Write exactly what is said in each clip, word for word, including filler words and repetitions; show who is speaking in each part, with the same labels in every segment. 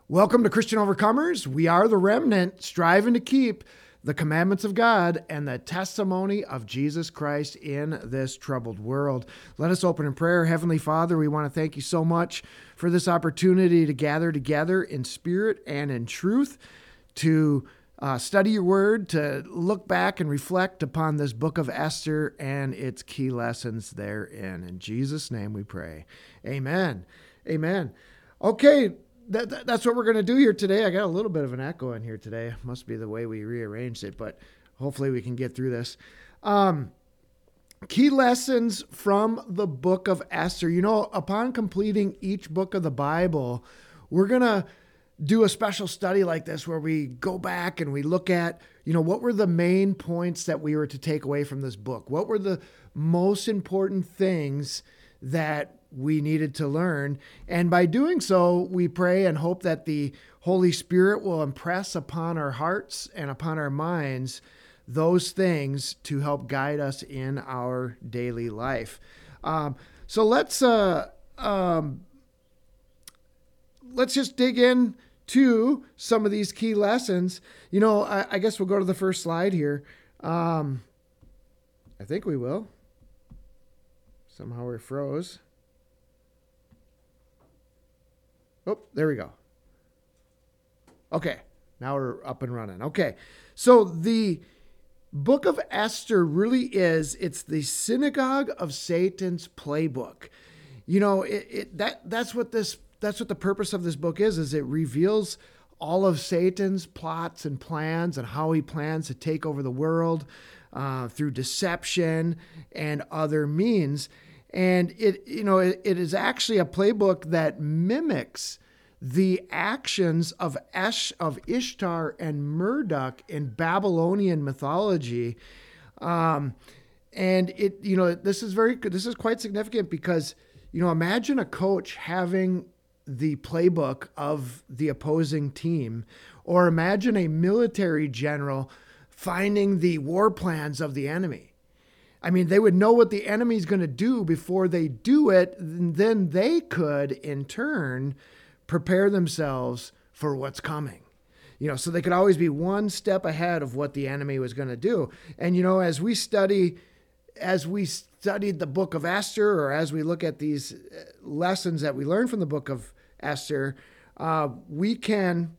Speaker 1: Welcome to Christian Overcomers. We are the remnant, striving to keep the commandments of God and the testimony of Jesus Christ in this troubled world. Let us open in prayer. Heavenly Father, we want to thank you so much for this opportunity to gather together in spirit and in truth, to uh, study your word, to look back and reflect upon this book of Esther and its key lessons therein. In Jesus' name we pray. Amen. Amen. Okay. That, that, that's what we're going to do here today. I got a little bit of an echo in here today. Must be the way we rearranged it, but hopefully we can get through this. Um, key lessons from the book of Esther. You know, upon completing each book of the Bible, we're going to do a special study like this where we go back and we look at, you know, what were the main points that we were to take away from this book? What were the most important things that we needed to learn? And by doing so, we pray and hope that the Holy Spirit will impress upon our hearts and upon our minds those things to help guide us in our daily life. Um, so let's uh, um, let's just dig in to some of these key lessons. You know, I, I guess we'll go to the first slide here. Um, I think we will. Somehow we froze. Oh, there we go. Okay, now we're up and running. Okay, so the book of Esther really is, it's the synagogue of Satan's playbook. You know, it, it that that's what this that's what the purpose of this book is, is it reveals all of Satan's plots and plans and how he plans to take over the world uh, through deception and other means. And it, you know, it, it is actually a playbook that mimics the actions of Esh, of Ishtar and Marduk in Babylonian mythology. Um, and it, you know, this is very good. This is quite significant because, you know, imagine a coach having the playbook of the opposing team, or imagine a military general finding the war plans of the enemy. I mean, they would know what the enemy's going to do before they do it. And then they could, in turn, prepare themselves for what's coming. You know, so they could always be one step ahead of what the enemy was going to do. And, you know, as we study, as we studied the book of Esther, or as we look at these lessons that we learn from the book of Esther, uh, we can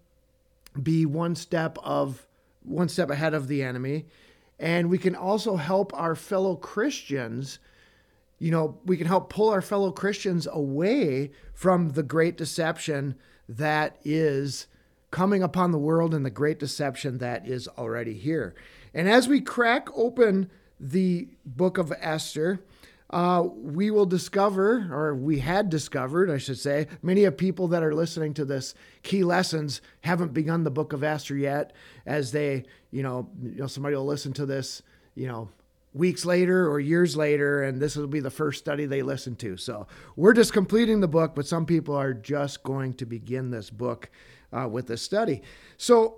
Speaker 1: be one step of one step ahead of the enemy. And we can also help our fellow Christians, you know, we can help pull our fellow Christians away from the great deception that is coming upon the world and the great deception that is already here. And as we crack open the book of Esther, uh, we will discover, or we had discovered, I should say, many of people that are listening to this key lessons haven't begun the book of Esther yet, as they, you know, you know, somebody will listen to this, you know, weeks later or years later, and this will be the first study they listen to. So we're just completing the book, but some people are just going to begin this book uh, with this study. So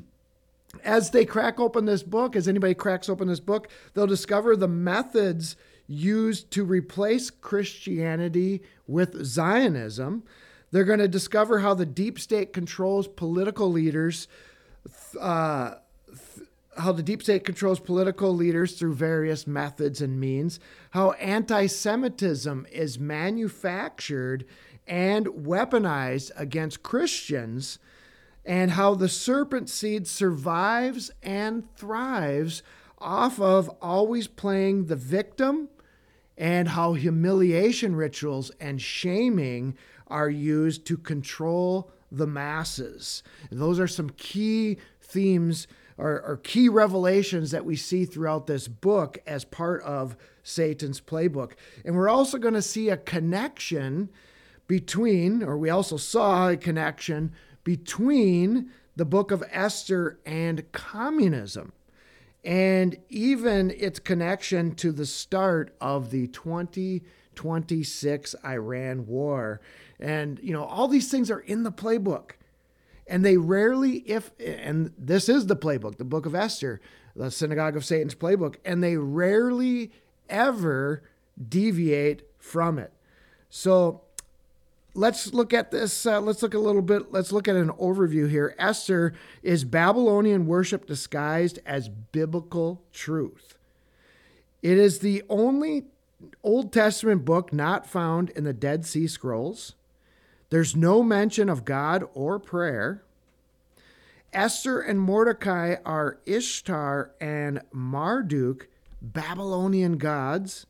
Speaker 1: as they crack open this book, as anybody cracks open this book, they'll discover the methods used to replace Christianity with Zionism. They're going to discover how the deep state controls political leaders, uh, th- how the deep state controls political leaders through various methods and means, how anti-Semitism is manufactured and weaponized against Christians, and how the serpent seed survives and thrives off of always playing the victim, and how humiliation rituals and shaming are used to control the masses. And those are some key themes or, or key revelations that we see throughout this book as part of Satan's playbook. And we're also going to see a connection between, or we also saw a connection between the book of Esther and communism, and even its connection to the start of the twenty twenty-six Iran war. And, you know, all these things are in the playbook. And they rarely, if, and this is the playbook, the book of Esther, the synagogue of Satan's playbook, and they rarely ever deviate from it. So let's look at this. Uh, let's look a little bit. Let's look at an overview here. Esther is Babylonian worship disguised as biblical truth. It is the only Old Testament book not found in the Dead Sea Scrolls. There's no mention of God or prayer. Esther and Mordecai are Ishtar and Marduk, Babylonian gods.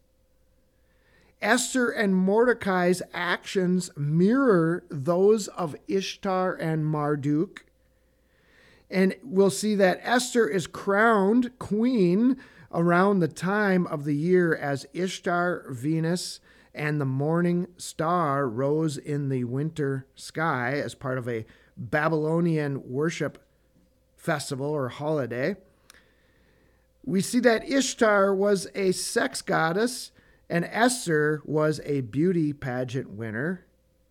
Speaker 1: Esther and Mordecai's actions mirror those of Ishtar and Marduk. And we'll see that Esther is crowned queen around the time of the year as Ishtar, Venus, and the morning star rose in the winter sky as part of a Babylonian worship festival or holiday. We see that Ishtar was a sex goddess and Esther was a beauty pageant winner.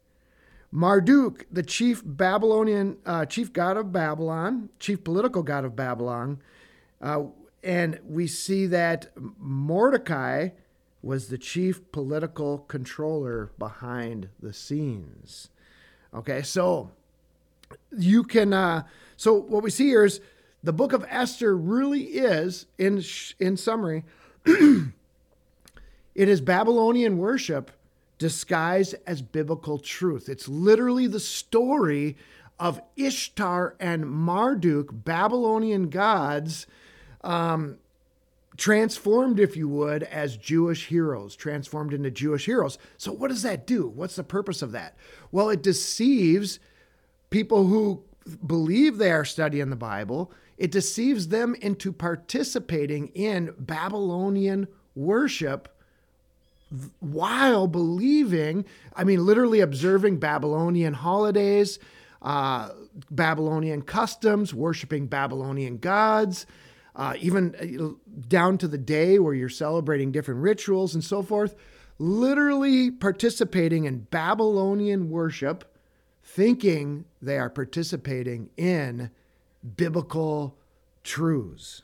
Speaker 1: Marduk, the chief Babylonian, uh, chief god of Babylon, chief political god of Babylon, uh, and we see that Mordecai was the chief political controller behind the scenes. Okay, so you can, uh, so what we see here is the book of Esther really is, in in summary, it is Babylonian worship disguised as biblical truth. It's literally the story of Ishtar and Marduk, Babylonian gods, um, transformed, if you would, as Jewish heroes, transformed into Jewish heroes. So what does that do? What's the purpose of that? Well, it deceives people who believe they are studying the Bible. It deceives them into participating in Babylonian worship while believing, I mean, literally observing Babylonian holidays, uh, Babylonian customs, worshiping Babylonian gods, uh, even down to the day where you're celebrating different rituals and so forth, literally participating in Babylonian worship, thinking they are participating in biblical truths.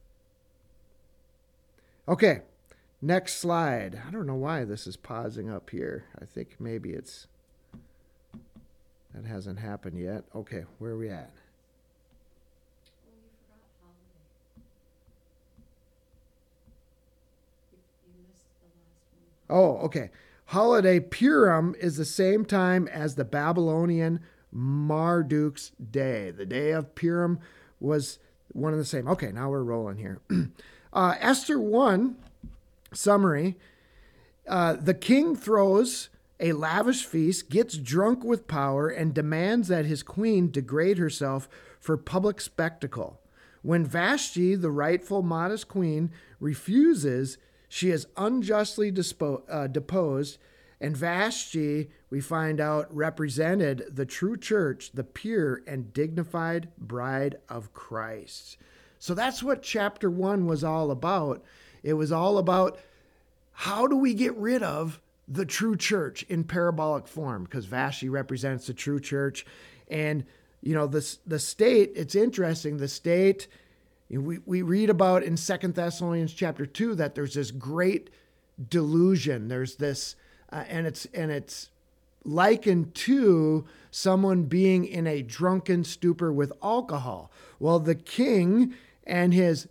Speaker 1: Okay, next slide. I don't know why this is pausing up here. I think maybe it's, that hasn't happened yet. Okay, where are we at? Oh, okay. Holiday Purim is the same time as the Babylonian Marduk's day. The day of Purim was one and the same. Okay, now we're rolling here. uh, Esther one, summary. Uh, the king throws a lavish feast, gets drunk with power, and demands that his queen degrade herself for public spectacle. When Vashti, the rightful modest queen, refuses, she is unjustly dispo- uh, deposed, and Vashti, we find out, represented the true church, the pure and dignified bride of Christ. So that's what chapter one was all about. It was all about how do we get rid of the true church in parabolic form, because Vashti represents the true church. And, you know, the, the state, it's interesting, the state, we, we read about in Second Thessalonians chapter two that there's this great delusion. There's this, uh, and it's and it's likened to someone being in a drunken stupor with alcohol. Well, the king and his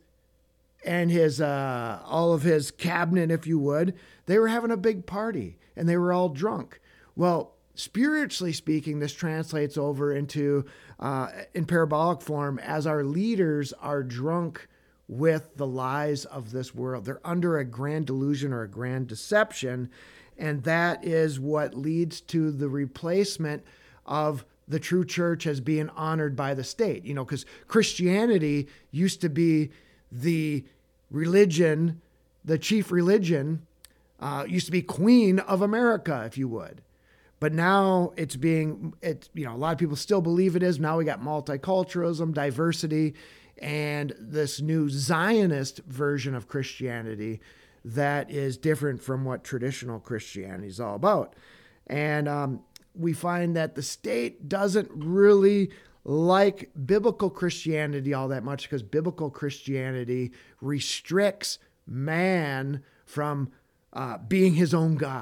Speaker 1: and his uh, all of his cabinet, if you would, they were having a big party and they were all drunk. Well, spiritually speaking, this translates over into, uh, in parabolic form, as our leaders are drunk with the lies of this world. They're under a grand delusion or a grand deception, and that is what leads to the replacement of the true church as being honored by the state. You know, because Christianity used to be the religion, the chief religion, uh, used to be Queen of America, if you would. But now it's being, it's, you know, a lot of people still believe it is. Now we got multiculturalism, diversity, and this new Zionist version of Christianity that is different from what traditional Christianity is all about. And um, we find that the state doesn't really like biblical Christianity all that much, because biblical Christianity restricts man from uh, being his own God.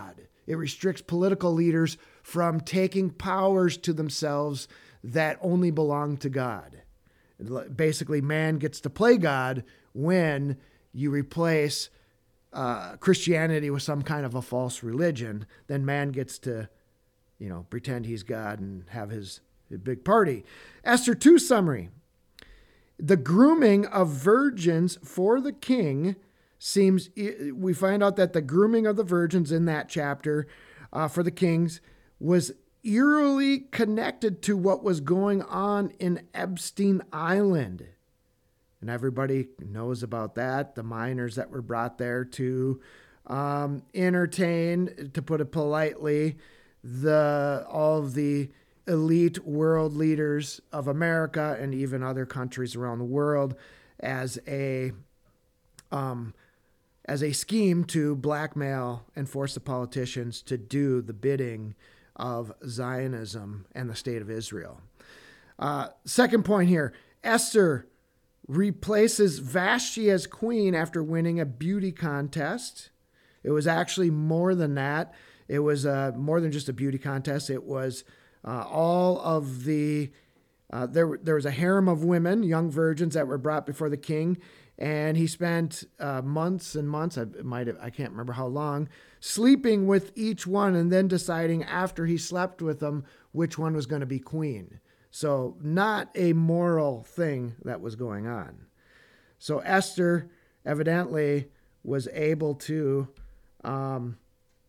Speaker 1: It restricts political leaders from taking powers to themselves that only belong to God. Basically, man gets to play God when you replace uh, Christianity with some kind of a false religion. Then man gets to, you know, pretend he's God and have his, his big party. Esther two summary. The grooming of virgins for the king seems, we find out that the grooming of the virgins in that chapter uh, for the kings was eerily connected to what was going on in Epstein Island. And everybody knows about that. The minors that were brought there to um, entertain, to put it politely, the all of the elite world leaders of America and even other countries around the world as a um, as a scheme to blackmail and force the politicians to do the bidding of Zionism and the state of Israel. Uh, second point here, Esther replaces Vashti as queen after winning a beauty contest. It was actually more than that. It was uh, more than just a beauty contest. It was uh, all of the, uh, there, there was a harem of women, young virgins that were brought before the king. And he spent uh, months and months, I might have, I can't remember how long, sleeping with each one and then deciding after he slept with them which one was going to be queen. So not a moral thing that was going on. So Esther evidently was able to um,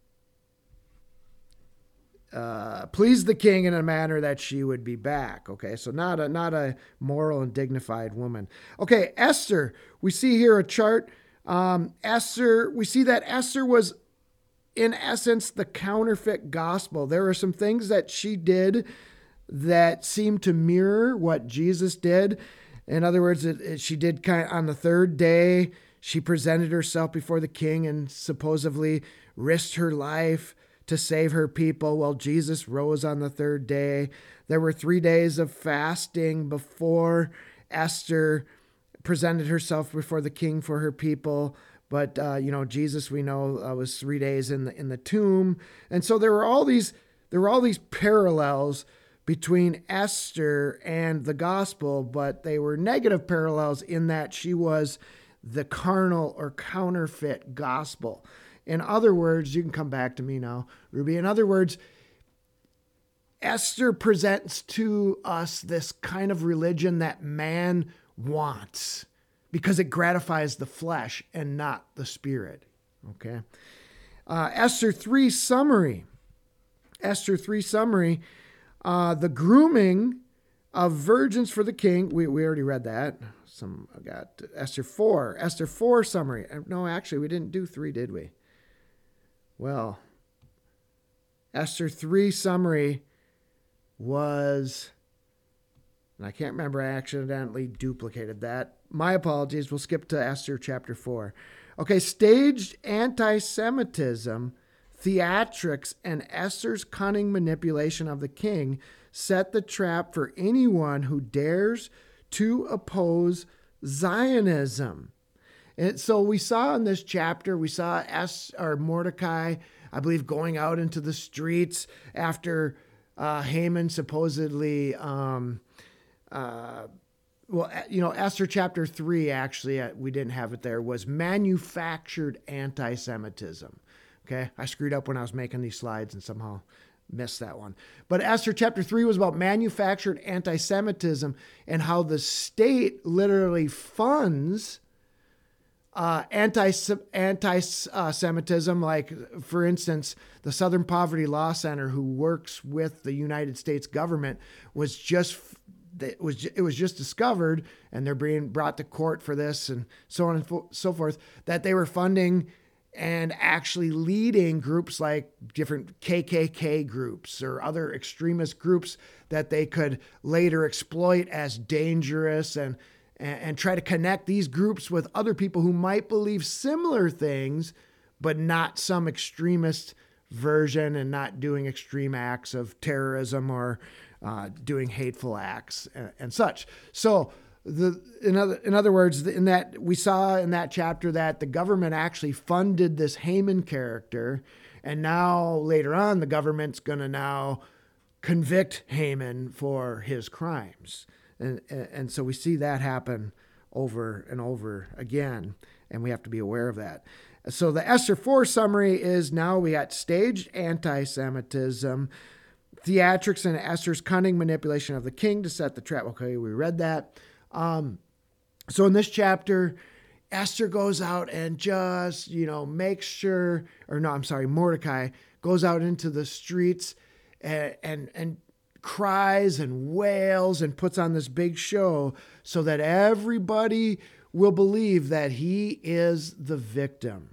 Speaker 1: uh, please the king in a manner that she would be back. Okay, so not a not a moral and dignified woman. Okay, Esther, we see here a chart. Um, Esther, we see that Esther was, in essence, the counterfeit gospel. There are some things that she did that seemed to mirror what Jesus did. In other words, it, it, she did kind of, on the third day, she presented herself before the king and supposedly risked her life to save her people. Well, Jesus rose on the third day. There were three days of fasting before Esther presented herself before the king for her people. But, uh, you know, Jesus, we know, uh, was three days in the, in the tomb. And so there were all these, there were all these parallels between Esther and the gospel, but they were negative parallels in that she was the carnal or counterfeit gospel. In other words, you can come back to me now, Ruby. In other words, Esther presents to us this kind of religion that man wants because it gratifies the flesh and not the spirit. Okay. Uh, Esther three summary. Esther three summary. Uh, the grooming of virgins for the king. We, we already read that. Some I got Esther four. Esther four summary. No, actually, we didn't do three, did we? Well, Esther three summary was, and I can't remember, I accidentally duplicated that. My apologies. We'll skip to Esther chapter four. Okay, staged anti-Semitism, theatrics, and Esther's cunning manipulation of the king set the trap for anyone who dares to oppose Zionism. And so we saw in this chapter, we saw Es, or Mordecai, I believe, going out into the streets after uh, Haman supposedly, um, uh, well, you know, Esther chapter three, actually, uh, we didn't have it there, was manufactured anti-Semitism. Okay, I screwed up when I was making these slides and somehow missed that one. But Esther chapter three was about manufactured anti-Semitism and how the state literally funds Uh, anti anti uh, Semitism, like for instance, the Southern Poverty Law Center, who works with the United States government, was just it was it was just discovered, and they're being brought to court for this, and so on and fo- so forth, that they were funding and actually leading groups like different K K K groups or other extremist groups that they could later exploit as dangerous and. and try to connect these groups with other people who might believe similar things, but not some extremist version and not doing extreme acts of terrorism or uh, doing hateful acts and, and such. So the in other, in other words, in that we saw in that chapter that the government actually funded this Haman character, And now later on, the government's going to now convict Haman for his crimes. And, and so we see that happen over and over again, and we have to be aware of that. So the Esther four summary is now we got staged anti-Semitism, theatrics and Esther's cunning manipulation of the king to set the trap. Okay, we read that. Um, so in this chapter, Esther goes out and just, you know, makes sure, or no, I'm sorry, Mordecai goes out into the streets and, and, and cries and wails and puts on this big show so that everybody will believe that he is the victim.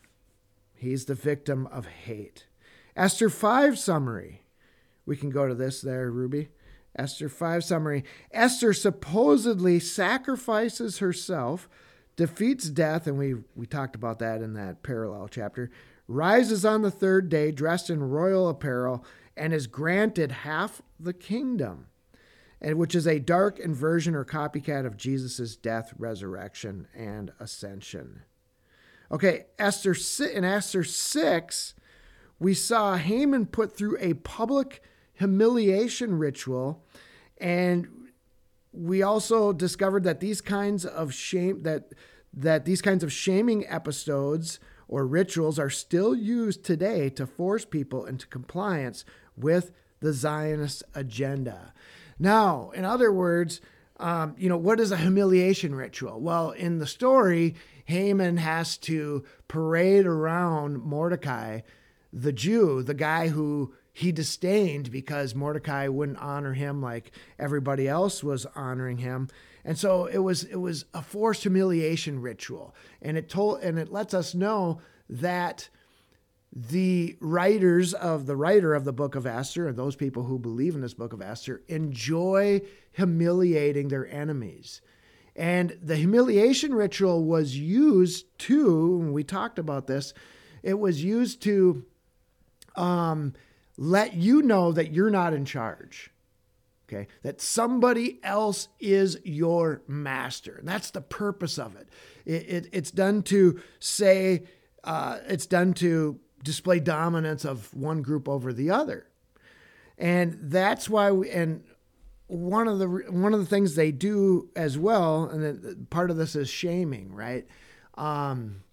Speaker 1: He's the victim of hate. Esther five summary. We can go to this there, Ruby. Esther five summary. Esther supposedly sacrifices herself, defeats death, and we, we talked about that in that parallel chapter, rises on the third day dressed in royal apparel, and is granted half the kingdom, and which is a dark inversion or copycat of Jesus' death, resurrection, and ascension. Okay, Esther in Esther six, we saw Haman put through a public humiliation ritual, and we also discovered that these kinds of shame that that these kinds of shaming episodes or rituals are still used today to force people into compliance with the Zionist agenda. Now, in other words, um, you know, what is a humiliation ritual? Well, in the story, Haman has to parade around Mordecai, the Jew, the guy who he disdained because Mordecai wouldn't honor him like everybody else was honoring him. And so it was it was a forced humiliation ritual. And it told and it lets us know that the writers of the writer of the book of Esther, and those people who believe in this book of Esther, enjoy humiliating their enemies. And the humiliation ritual was used to, and we talked about this, it was used to um, let you know that you're not in charge. Okay, that somebody else is your master. And that's the purpose of it. it, it it's done to say, uh, it's done to display dominance of one group over the other. And that's why we, and one of the, one of the things they do as well, and part of this is shaming, right? Um,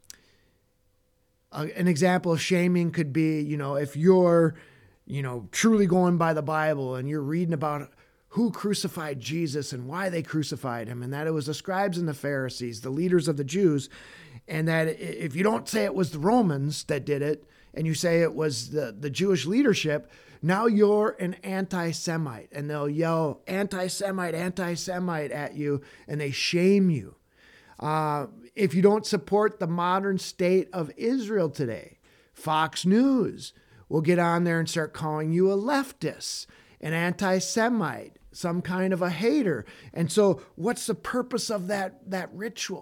Speaker 1: an example of shaming could be, you know, if you're, you know, truly going by the Bible and you're reading about who crucified Jesus and why they crucified him, and that it was the scribes and the Pharisees, the leaders of the Jews, and that if you don't say it was the Romans that did it, and you say it was the, the Jewish leadership, now you're an anti-Semite, and they'll yell anti-Semite, anti-Semite at you, and they shame you. Uh, if you don't support the modern state of Israel today, Fox News will get on there and start calling you a leftist, an anti-Semite, some kind of a hater. And so what's the purpose of that, that ritual?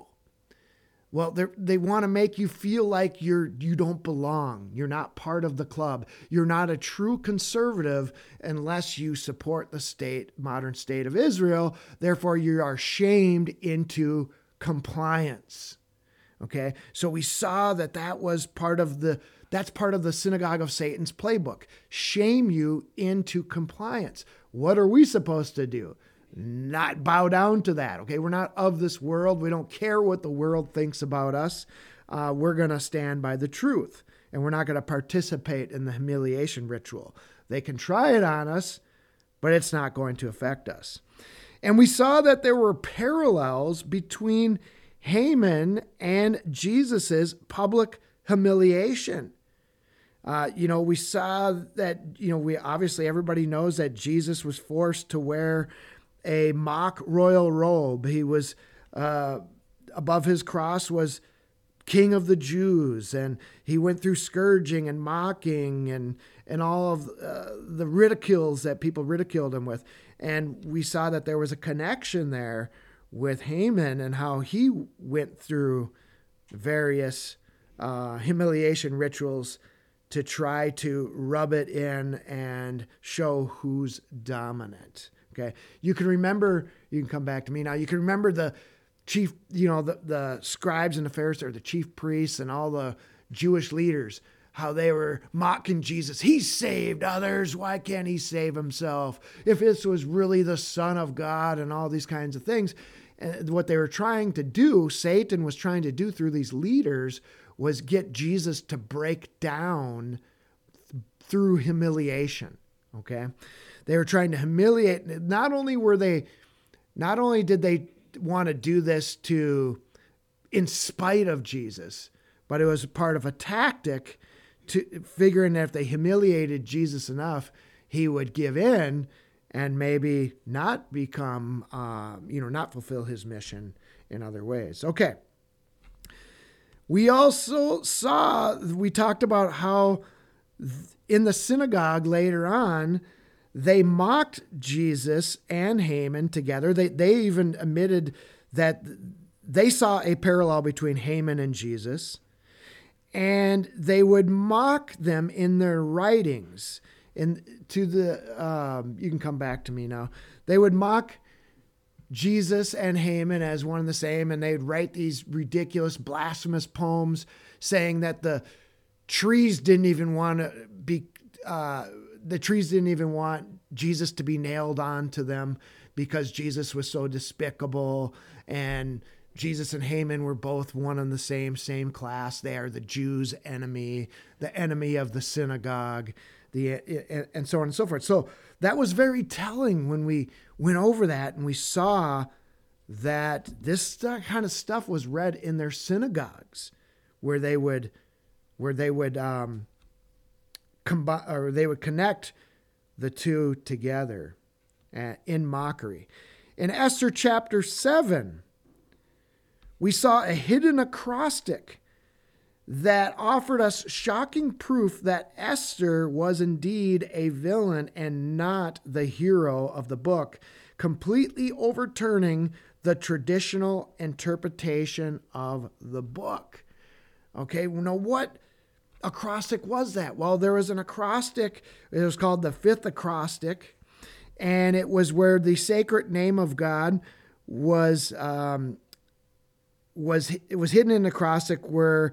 Speaker 1: Well, they want to make you feel like you're, you don't belong. You're not part of the club. You're not a true conservative unless you support the state, modern state of Israel. Therefore, you are shamed into compliance. Okay. So we saw that that was part of the, that's part of the synagogue of Satan's playbook. Shame you into compliance. What are we supposed to do? Not bow down to that. Okay. We're not of this world. We don't care what the world thinks about us. Uh, we're going to stand by the truth, and we're not going to participate in the humiliation ritual. They can try it on us, but it's not going to affect us. And we saw that there were parallels between Haman and Jesus's public humiliation. Uh, you know, we saw that, you know, we obviously everybody knows that Jesus was forced to wear a mock royal robe. He was, uh, above his cross was King of the Jews, and he went through scourging and mocking and, and all of uh, the ridicules that people ridiculed him with. And we saw that there was a connection there with Haman and how he went through various uh, humiliation rituals to try to rub it in and show who's dominant. Okay. You can remember, you can come back to me now. You can remember the chief, you know, the, the scribes and the Pharisees, or the chief priests and all the Jewish leaders, how they were mocking Jesus. He saved others. Why can't he save himself? If this was really the Son of God and all these kinds of things. And what they were trying to do, Satan was trying to do through these leaders, was get Jesus to break down through humiliation. Okay. They were trying to humiliate. Not only were they, not only did they want to do this to, in spite of Jesus, but it was part of a tactic to figuring that if they humiliated Jesus enough, he would give in and maybe not become, uh, you know, not fulfill his mission in other ways. Okay. We also saw, we talked about how in the synagogue later on, they mocked Jesus and Haman together. They, they even admitted that they saw a parallel between Haman and Jesus, and they would mock them in their writings. And to the, um, you can come back to me now. They would mock Jesus and Haman as one and the same, and they'd write these ridiculous, blasphemous poems saying that the trees didn't even want to be, uh, the trees didn't even want Jesus to be nailed onto them because Jesus was so despicable, and Jesus and Haman were both one and the same, same class. They are the Jews' enemy, the enemy of the synagogue. The, and so on and so forth. So that was very telling when we went over that and we saw that this kind of stuff was read in their synagogues, where they would, where they would um, combine, or they would connect the two together uh, in mockery. In Esther chapter seven, we saw a hidden acrostic that offered us shocking proof that Esther was indeed a villain and not the hero of the book, completely overturning the traditional interpretation of the book. Okay, now what acrostic was that? Well, there was an acrostic, it was called the fifth acrostic, and it was where the sacred name of God was, um, was, it was hidden in an acrostic where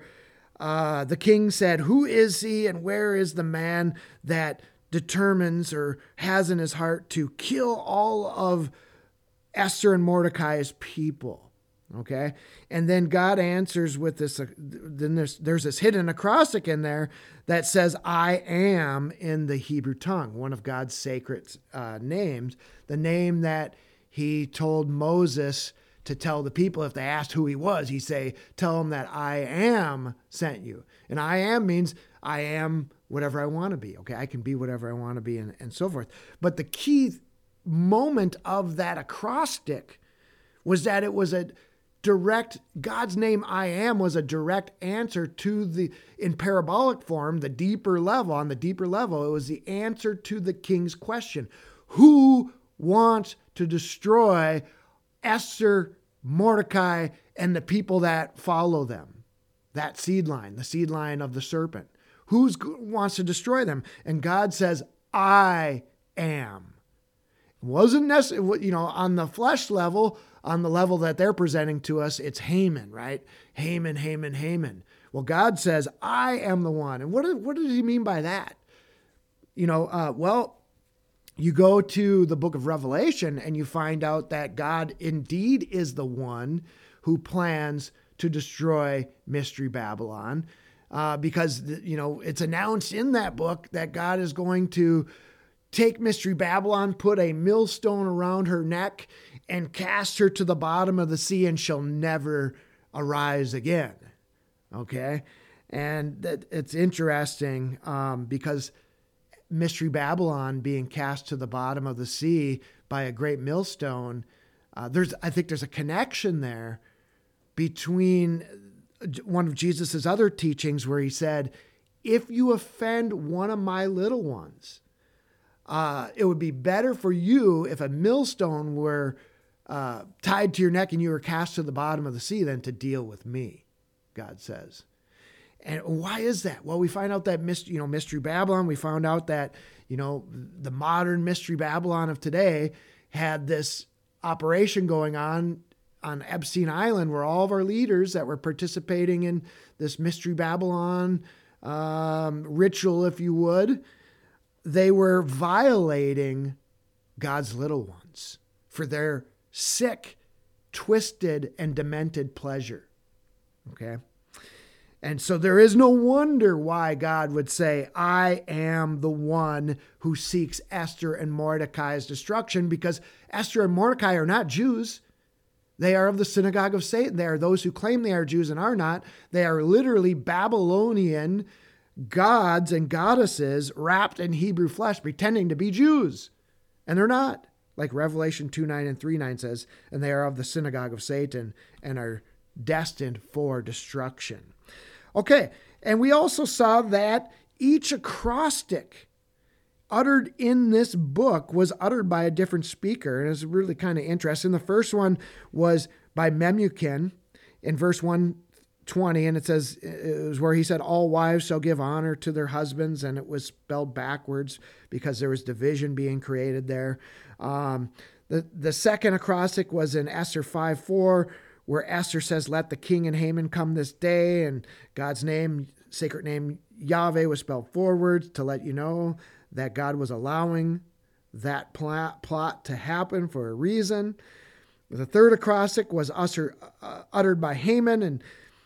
Speaker 1: Uh, the king said, "Who is he and where is the man that determines or has in his heart to kill all of Esther and Mordecai's people?" Okay. And then God answers with this, uh, then there's, there's this hidden acrostic in there that says, "I am" in the Hebrew tongue, one of God's sacred uh, names, the name that he told Moses to tell the people, if they asked who he was, he say, "Tell them that I am sent you." And I am means I am whatever I want to be. Okay. I can be whatever I want to be, and, and so forth. But the key moment of that acrostic was that it was a direct, God's name, I am, was a direct answer to the, in parabolic form, the deeper level, on the deeper level, it was the answer to the king's question. Who wants to destroy Esther, Mordecai, and the people that follow them? That seed line, the seed line of the serpent. Who wants to destroy them? And God says, "I am." It wasn't necessarily, you know, on the flesh level, on the level that they're presenting to us, it's Haman, right? Haman, Haman, Haman. Well, God says, "I am the one." And what, what does he mean by that? You know, uh, well, you go to the book of Revelation and you find out that God indeed is the one who plans to destroy Mystery Babylon, uh, because, you know, it's announced in that book that God is going to take Mystery Babylon, put a millstone around her neck, and cast her to the bottom of the sea, and she'll never arise again. Okay? And that it's interesting um, because Mystery Babylon being cast to the bottom of the sea by a great millstone, uh, there's, I think there's a connection there between one of Jesus's other teachings where he said, "If you offend one of my little ones, uh, it would be better for you if a millstone were uh, tied to your neck and you were cast to the bottom of the sea than to deal with me," God says. And why is that? Well, we find out that, you know, Mystery Babylon, we found out that, you know, the modern Mystery Babylon of today had this operation going on on Epstein Island where all of our leaders that were participating in this Mystery Babylon um, ritual, if you would. They were violating God's little ones for their sick, twisted, and demented pleasure. Okay? And so there is no wonder why God would say, I am the one who seeks Esther and Mordecai's destruction, because Esther and Mordecai are not Jews. They are of the synagogue of Satan. They are those who claim they are Jews and are not. They are literally Babylonian gods and goddesses wrapped in Hebrew flesh, pretending to be Jews. And they're not. Like Revelation two nine and three nine says, and they are of the synagogue of Satan and are destined for destruction. Okay, and we also saw that each acrostic uttered in this book was uttered by a different speaker, and it's really kind of interesting. The first one was by Memucan in verse one twenty, and it says, it was where he said, all wives shall give honor to their husbands, and it was spelled backwards because there was division being created there. Um, the, the second acrostic was in Esther five four, where Esther says, let the king and Haman come this day, and God's name, sacred name, Yahweh, was spelled forwards to let you know that God was allowing that plot, plot to happen for a reason. The third acrostic was usher, uh, uttered by Haman in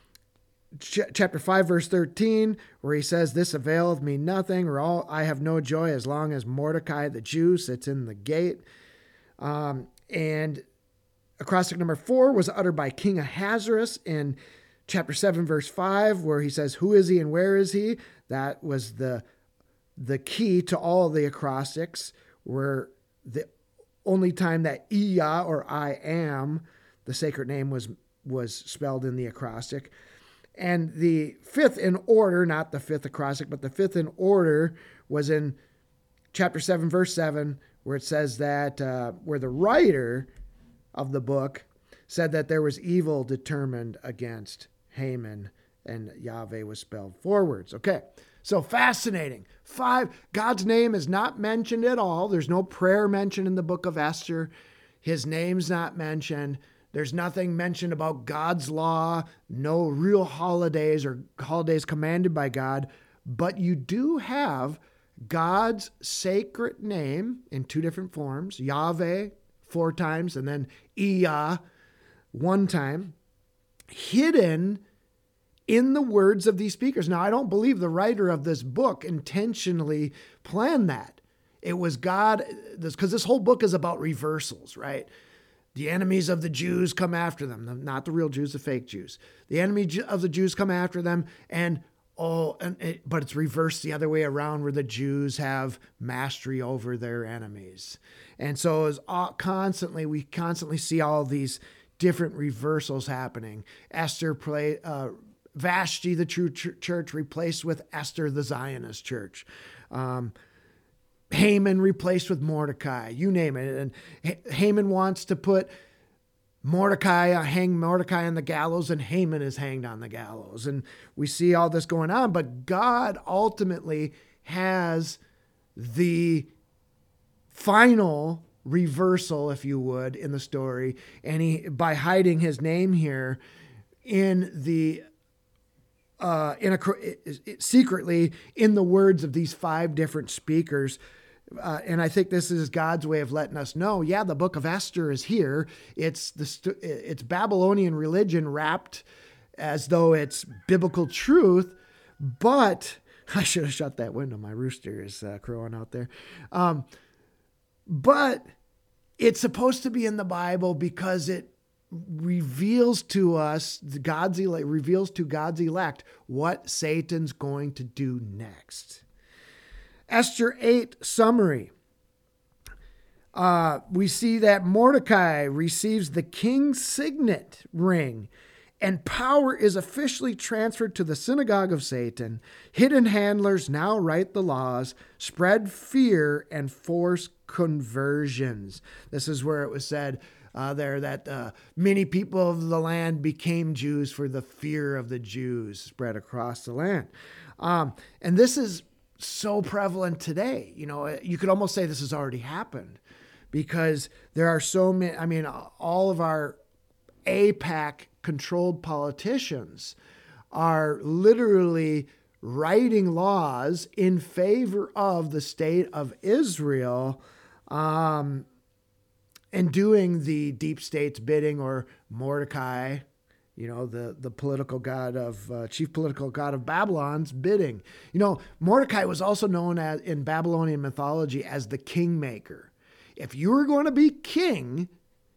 Speaker 1: ch- chapter five, verse thirteen, where he says, this availeth me nothing, or all I have no joy as long as Mordecai the Jew sits in the gate. Um, and acrostic number four was uttered by King Ahasuerus in chapter seven, verse five, where he says, who is he and where is he? That was the the key to all the acrostics, where the only time that Iya, or I am, the sacred name, was was spelled in the acrostic. And the fifth in order, not the fifth acrostic, but the fifth in order was in chapter seven, verse seven, where it says that, uh, where the writer of the book said that there was evil determined against Haman, and Yahweh was spelled forwards. Okay, so fascinating. Five, God's name is not mentioned at all. There's no prayer mentioned in the book of Esther. His name's not mentioned. There's nothing mentioned about God's law, no real holidays or holidays commanded by God, but you do have God's sacred name in two different forms, Yahweh four times, and then Iya one time, hidden in the words of these speakers. Now, I don't believe the writer of this book intentionally planned that. It was God, because this whole book is about reversals, right? The enemies of the Jews come after them, not the real Jews, the fake Jews. The enemy of the Jews come after them, and oh, and it, but it's reversed the other way around, where the Jews have mastery over their enemies. And so it's constantly, we constantly see all these different reversals happening. Esther play, uh, Vashti, the true ch- church, replaced with Esther, the Zionist church. Um, Haman replaced with Mordecai, you name it. And H- Haman wants to put Mordecai, uh, hang Mordecai on the gallows, and Haman is hanged on the gallows. And we see all this going on, but God ultimately has the final reversal, if you would, in the story. And he, by hiding his name here in the, uh, in a, secretly in the words of these five different speakers. Uh, and I think this is God's way of letting us know, yeah, the book of Esther is here. It's the it's Babylonian religion wrapped as though it's biblical truth, but I should have shut that window. My rooster is uh, crowing out there. Um, but it's supposed to be in the Bible because it reveals to us, God's elect, reveals to God's elect what Satan's going to do next. Esther eight summary. Uh, we see that Mordecai receives the king's signet ring, and power is officially transferred to the synagogue of Satan. Hidden handlers now write the laws, spread fear, and force conversions. This is where it was said uh, there that uh, many people of the land became Jews for the fear of the Jews spread across the land. Um, and this is so prevalent today. You know, you could almost say this has already happened, because there are so many, I mean, all of our A PAC controlled politicians are literally writing laws in favor of the state of Israel, um, and doing the deep state's bidding, or Mordecai, you know, the, the political god of, uh, chief political god of Babylon's bidding. You know, Mordecai was also known as in Babylonian mythology as the kingmaker. If you were going to be king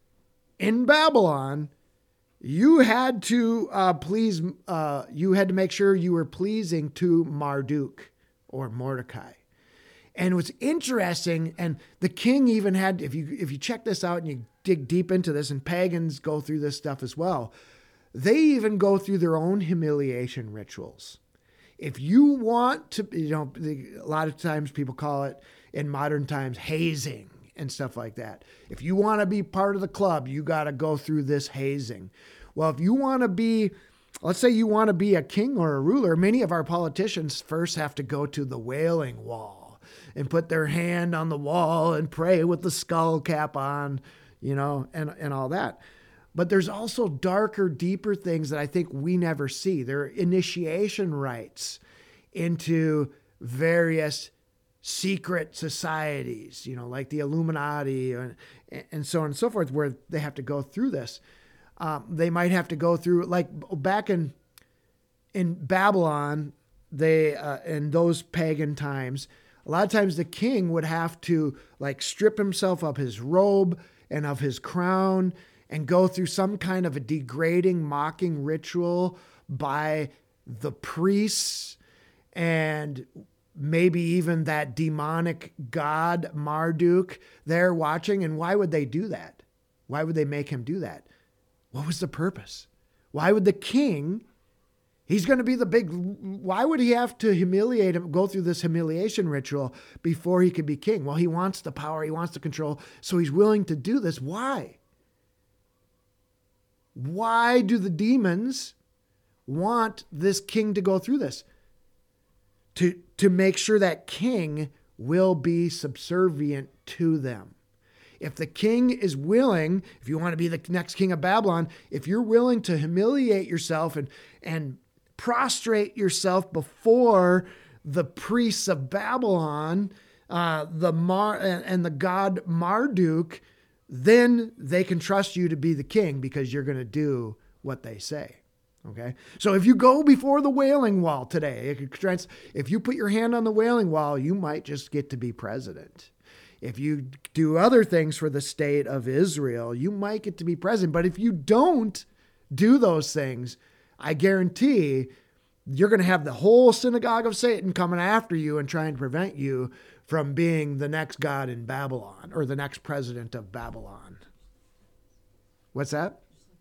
Speaker 1: in Babylon, you had to uh, please, uh, you had to make sure you were pleasing to Marduk or Mordecai. And what's interesting, and the king even had, if you if you check this out and you dig deep into this, and pagans go through this stuff as well, they even go through their own humiliation rituals. If you want to, you know, a lot of times people call it in modern times hazing and stuff like that. If you want to be part of the club, you got to go through this hazing. Well, if you want to be, let's say you want to be a king or a ruler, many of our politicians first have to go to the Wailing Wall and put their hand on the wall and pray with the skull cap on, you know, and, and all that. But there's also darker, deeper things that I think we never see. There are initiation rites into various secret societies, you know, like the Illuminati and, and so on and so forth, where they have to go through this. Um, they might have to go through, like back in in Babylon, they uh, in those pagan times, a lot of times the king would have to like strip himself of his robe and of his crown and go through some kind of a degrading, mocking ritual by the priests and maybe even that demonic god Marduk there watching. And why would they do that? Why would they make him do that? What was the purpose? Why would the king, he's going to be the big, why would he have to humiliate him, go through this humiliation ritual before he could be king? Well, he wants the power, he wants the control, so he's willing to do this. Why? Why do the demons want this king to go through this? To, to make sure that king will be subservient to them. If the king is willing, if you want to be the next king of Babylon, if you're willing to humiliate yourself and, and prostrate yourself before the priests of Babylon, uh, the Mar and, and the god Marduk, then they can trust you to be the king because you're going to do what they say. Okay. So if you go before the Wailing Wall today, if you put your hand on the Wailing Wall, you might just get to be president. If you do other things for the state of Israel, you might get to be president. But if you don't do those things, I guarantee you're going to have the whole synagogue of Satan coming after you and trying to prevent you from being the next god in Babylon or the next president of Babylon. What's that?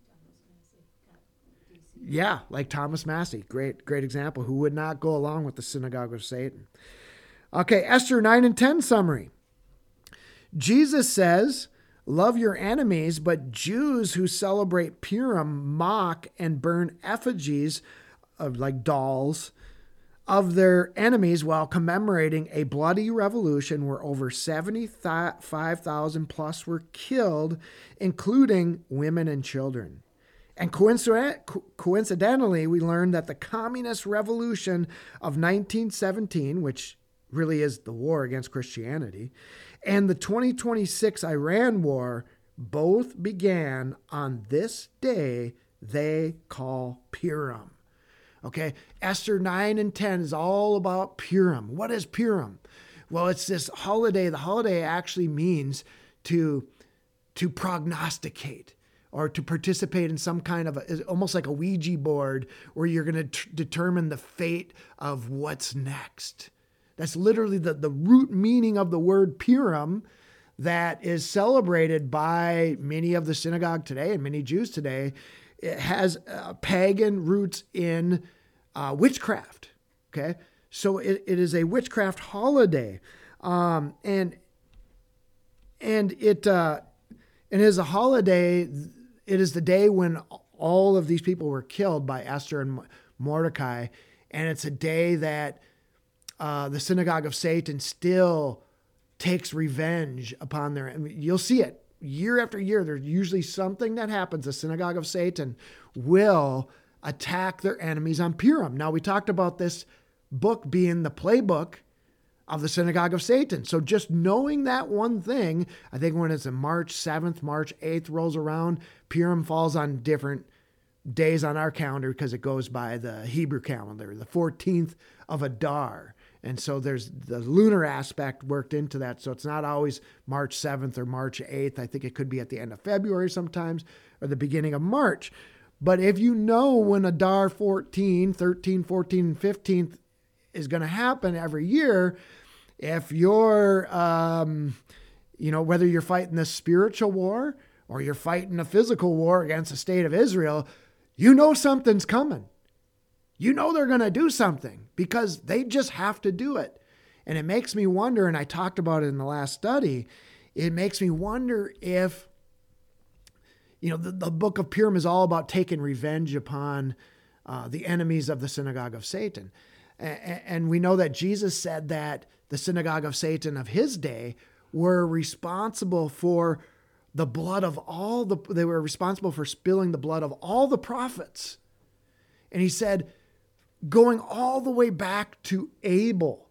Speaker 1: Yeah, like Thomas Massey. Great, great example. Who would not go along with the synagogue of Satan? Okay, Esther nine and ten summary. Jesus says, love your enemies, but Jews who celebrate Purim mock and burn effigies of like dolls of their enemies while commemorating a bloody revolution where over seventy-five thousand plus were killed, including women and children. And coincidentally, we learned that the Communist Revolution of nineteen seventeen, which really is the war against Christianity, and the twenty twenty-six Iran war both began on this day they call Purim. Okay, Esther nine and ten is all about Purim. What is Purim? Well, it's this holiday. The holiday actually means to, to prognosticate or to participate in some kind of a, almost like a Ouija board where you're going to t- determine the fate of what's next. That's literally the, the root meaning of the word Purim that is celebrated by many of the synagogue today and many Jews today. It has uh, pagan roots in uh, witchcraft. Okay. So it, it is a witchcraft holiday. Um, and, and it, uh, it is a holiday. It is the day when all of these people were killed by Esther and Mordecai. And it's a day that Uh, the synagogue of Satan still takes revenge upon their, I mean, you'll see it year after year. There's usually something that happens. The synagogue of Satan will attack their enemies on Purim. Now, we talked about this book being the playbook of the synagogue of Satan. So just knowing that one thing, I think when it's a March seventh, March eighth rolls around, Purim falls on different days on our calendar because it goes by the Hebrew calendar, the fourteenth of Adar. And so there's the lunar aspect worked into that. So it's not always March seventh or March eighth. I think it could be at the end of February sometimes or the beginning of March. But if you know when Adar fourteen, thirteen, fourteen, and fifteenth is going to happen every year, if you're, um, you know, whether you're fighting the spiritual war or you're fighting a physical war against the state of Israel, you know something's coming. You know they're going to do something because they just have to do it. And it makes me wonder, and I talked about it in the last study, it makes me wonder if, you know, the, the book of Purim is all about taking revenge upon uh, the enemies of the synagogue of Satan. And, and we know that Jesus said that the synagogue of Satan of his day were responsible for the blood of all the, they were responsible for spilling the blood of all the prophets. And he said, going all the way back to Abel.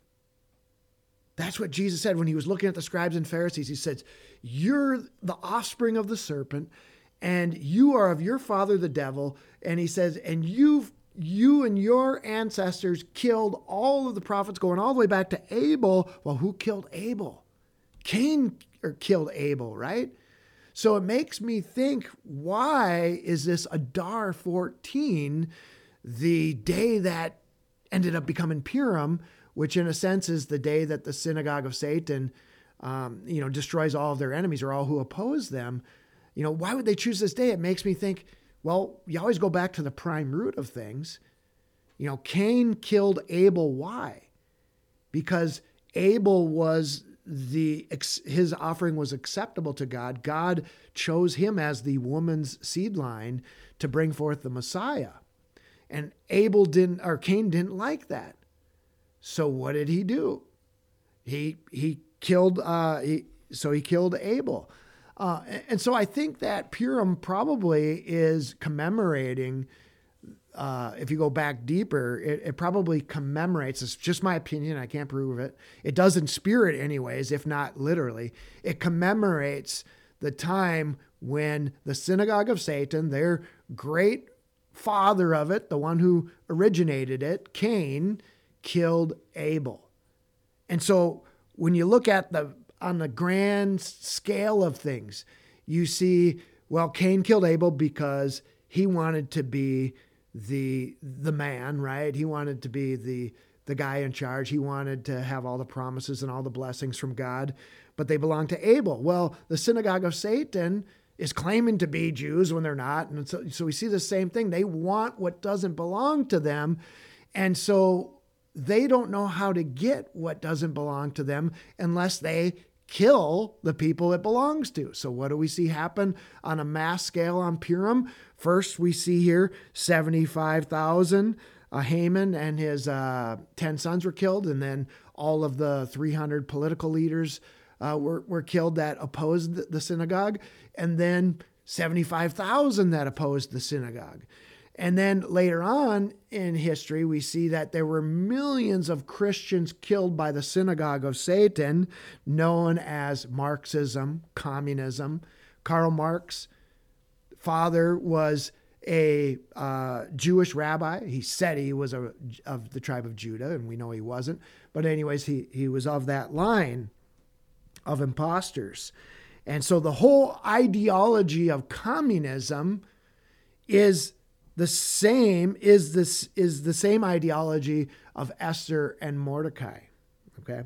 Speaker 1: That's what Jesus said when he was looking at the scribes and Pharisees. He said, you're the offspring of the serpent and you are of your father, the devil. And he says, and you've You and your ancestors killed all of the prophets going all the way back to Abel. Well, who killed Abel? Cain or killed Abel, right? So it makes me think, why is this Adar fourteen, the day that ended up becoming Purim, which in a sense is the day that the synagogue of Satan, um, you know, destroys all of their enemies or all who oppose them. You know, why would they choose this day? It makes me think, well, you always go back to the prime root of things. You know, Cain killed Abel. Why? Because Abel was the, his offering was acceptable to God. God chose him as the woman's seed line to bring forth the Messiah. And Abel didn't, or Cain didn't like that. So what did he do? He, he killed, uh, he, so he killed Abel. Uh, and so I think that Purim probably is commemorating, uh, if you go back deeper, it, it probably commemorates, it's just my opinion, I can't prove it. It does in spirit anyways, if not literally. It commemorates the time when the synagogue of Satan, their great father of it, the one who originated it, Cain, killed Abel. And so when you look at the on the grand scale of things, you see, well, Cain killed Abel because he wanted to be the the man, right? He wanted to be the the guy in charge. He wanted to have all the promises and all the blessings from God, but they belonged to Abel. Well, the synagogue of Satan is claiming to be Jews when they're not. And so, so we see the same thing. They want what doesn't belong to them. And so they don't know how to get what doesn't belong to them unless they kill the people it belongs to. So what do we see happen on a mass scale on Purim? First, we see here seventy-five thousand. Uh, Haman and his uh, ten sons were killed, and then all of the three hundred political leaders uh, were, were killed that opposed the, the synagogue, and then seventy-five thousand that opposed the synagogue. And then later on in history, we see that there were millions of Christians killed by the synagogue of Satan, known as Marxism, communism. Karl Marx, father, was a uh, Jewish rabbi. He said he was a, of the tribe of Judah, and we know he wasn't. But anyways, he, he was of that line of imposters. And so the whole ideology of communism is the same, is this is the same ideology of Esther and Mordecai. Okay.